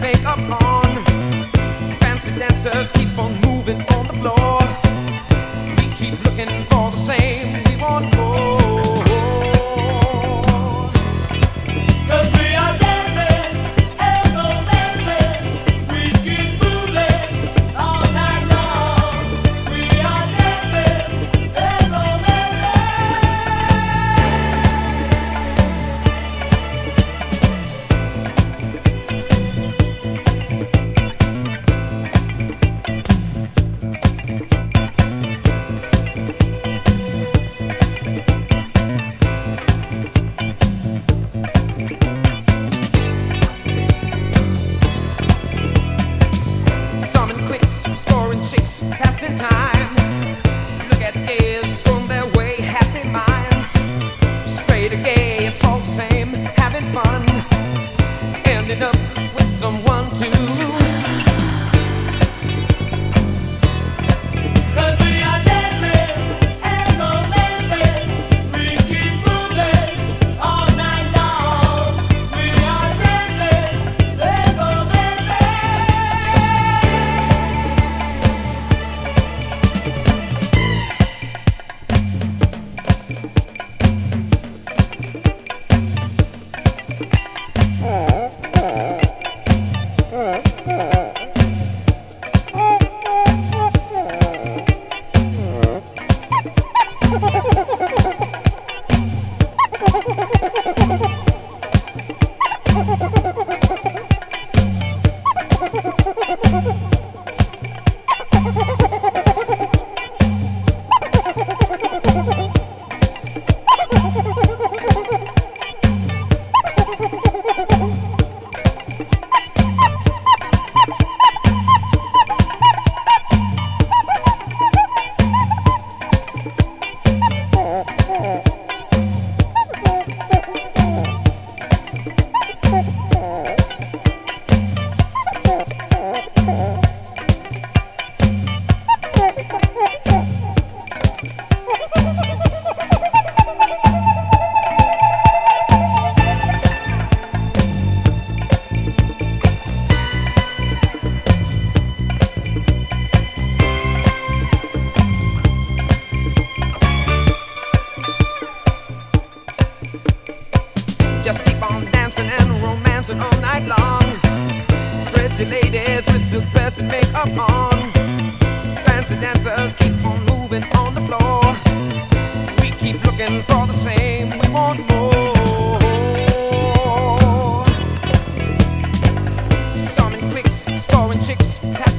makeup on. Fancy dancers keep on moving on the floor. We keep looking for the same. We want more. Passing time. Look at gays going their way, happy minds. Straight or gay, it's all the same, having fun. Ending up with someone too. Just keep on dancing and romancing all night long. Pretty ladies with silk dress and makeup on. Fancy dancers keep on moving on the floor. We keep looking for the same. We want more. Storming clicks, scoring chicks.